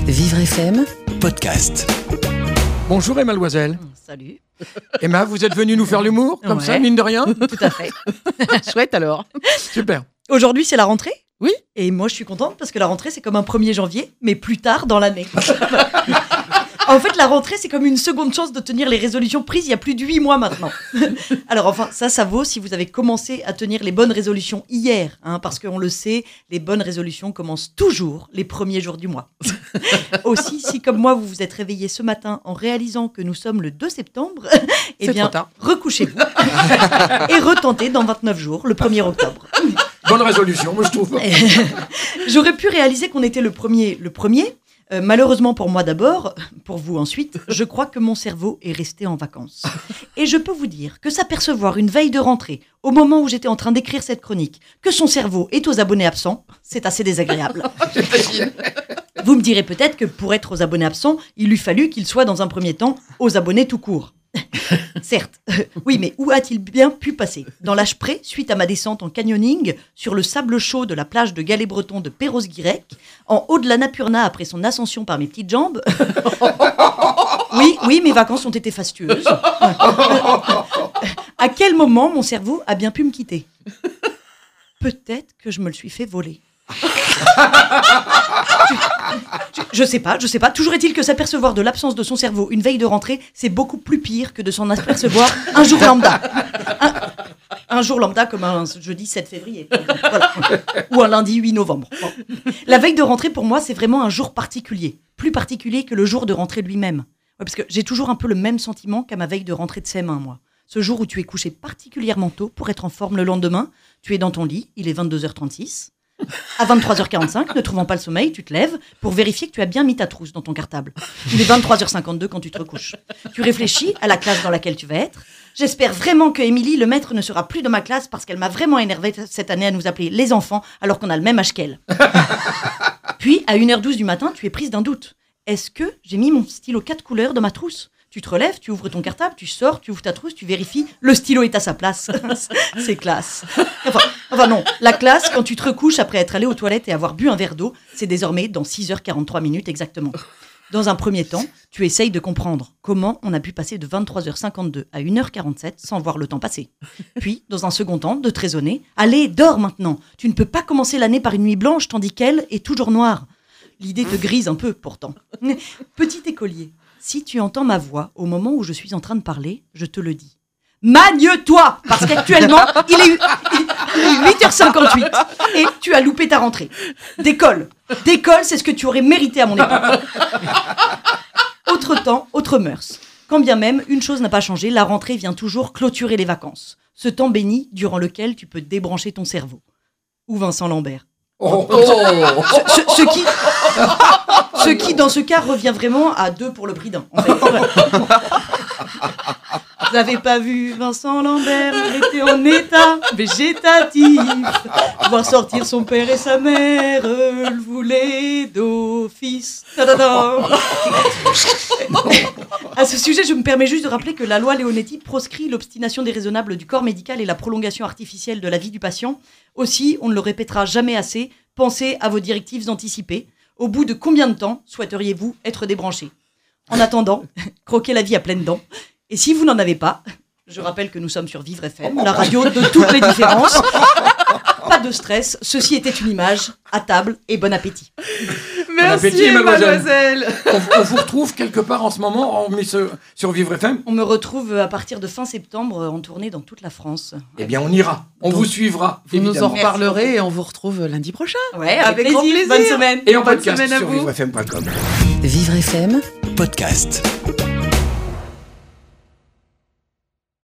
Vivre FM Podcast. Bonjour Emma Loisel. Salut. Emma, vous êtes venue nous faire l'humour, comme ça, mine de rien? Tout à fait. Chouette alors. Super. Aujourd'hui, c'est la rentrée. Oui. Et moi, je suis contente parce que la rentrée, c'est comme un 1er janvier, mais plus tard dans l'année. En fait, la rentrée, c'est comme une seconde chance de tenir les résolutions prises il y a plus de 8 mois maintenant. Alors enfin, ça vaut si vous avez commencé à tenir les bonnes résolutions hier, parce qu'on le sait, les bonnes résolutions commencent toujours les premiers jours du mois. Aussi, si comme moi, vous vous êtes réveillé ce matin en réalisant que nous sommes le 2 septembre, eh bien, recouchez-vous et retentez dans 29 jours, le 1er octobre. Bonne résolution, moi je trouve. J'aurais pu réaliser qu'on était le premier. Malheureusement pour moi d'abord, pour vous ensuite, je crois que mon cerveau est resté en vacances. Et je peux vous dire que s'apercevoir une veille de rentrée, au moment où j'étais en train d'écrire cette chronique, que son cerveau est aux abonnés absents, c'est assez désagréable. Vous me direz peut-être que pour être aux abonnés absents, il lui fallut qu'il soit dans un premier temps aux abonnés tout court. Certes, oui, mais où a-t-il bien pu passer? Dans l'Âche-Pré, suite à ma descente en canyoning, sur le sable chaud de la plage de Galets-Breton de Perros-Guirec, en haut de la Napurna après son ascension par mes petites jambes. Oui, mes vacances ont été fastueuses. À quel moment mon cerveau a bien pu me quitter? Peut-être que je me le suis fait voler. Je sais pas. Toujours est-il que s'apercevoir de l'absence de son cerveau une veille de rentrée, c'est beaucoup plus pire que de s'en apercevoir un jour lambda. Un jour lambda comme un jeudi 7 février. Voilà. Ou un lundi 8 novembre. Bon. La veille de rentrée, pour moi, c'est vraiment un jour particulier. Plus particulier que le jour de rentrée lui-même. Ouais, parce que j'ai toujours un peu le même sentiment qu'à ma veille de rentrée de CM1, moi. Ce jour où tu es couché particulièrement tôt pour être en forme le lendemain, tu es dans ton lit, il est 22h36. À 23h45, ne trouvant pas le sommeil, tu te lèves pour vérifier que tu as bien mis ta trousse dans ton cartable. Il est 23h52 quand tu te recouches. Tu réfléchis à la classe dans laquelle tu vas être. J'espère vraiment que Émilie, le maître, ne sera plus de ma classe parce qu'elle m'a vraiment énervée cette année à nous appeler les enfants alors qu'on a le même âge qu'elle. Puis, à 1h12 du matin, tu es prise d'un doute. Est-ce que j'ai mis mon stylo 4 couleurs dans ma trousse ? Tu te relèves, tu ouvres ton cartable, tu sors, tu ouvres ta trousse, tu vérifies, le stylo est à sa place. C'est classe. Enfin non, la classe, quand tu te recouches après être allé aux toilettes et avoir bu un verre d'eau, c'est désormais dans 6h43 minutes exactement. Dans un premier temps, tu essayes de comprendre comment on a pu passer de 23h52 à 1h47 sans voir le temps passer. Puis, dans un second temps, de te raisonner, allez, dors maintenant. Tu ne peux pas commencer l'année par une nuit blanche tandis qu'elle est toujours noire. L'idée te grise un peu pourtant. Petit écolier. Si tu entends ma voix au moment où je suis en train de parler, je te le dis. Magne-toi! Parce qu'actuellement, il est 8h58 et tu as loupé ta rentrée. Décolle, c'est ce que tu aurais mérité à mon époque. Autre temps, autre mœurs. Quand bien même, une chose n'a pas changé, la rentrée vient toujours clôturer les vacances. Ce temps béni durant lequel tu peux débrancher ton cerveau. Ou Vincent Lambert. Ce qui, dans ce cas, revient vraiment à 2 pour le prix d'un. En fait. Vous n'avez pas vu Vincent Lambert, il était en état végétatif. Voir sortir son père et sa mère, le voulaient d'office. À ce sujet, je me permets juste de rappeler que la loi Leonetti proscrit l'obstination déraisonnable du corps médical et la prolongation artificielle de la vie du patient. Aussi, on ne le répétera jamais assez, pensez à vos directives anticipées. Au bout de combien de temps souhaiteriez-vous être débranché? En attendant, croquez la vie à pleines dents. Et si vous n'en avez pas, je rappelle que nous sommes sur Vivre FM, la radio de toutes les différences. Pas de stress, ceci était une image, à table et bon appétit. Merci appétit, mademoiselle. On vous retrouve quelque part en ce moment sur Vivre FM? On me retrouve à partir de fin septembre en tournée dans toute la France. Eh bien, on ira, on vous suivra. Vous nous en reparlerez et on vous retrouve lundi prochain. Ouais, avec grand plaisir. Bonne semaine. Et en podcast sur vivrefm.com. Vivre FM Podcast.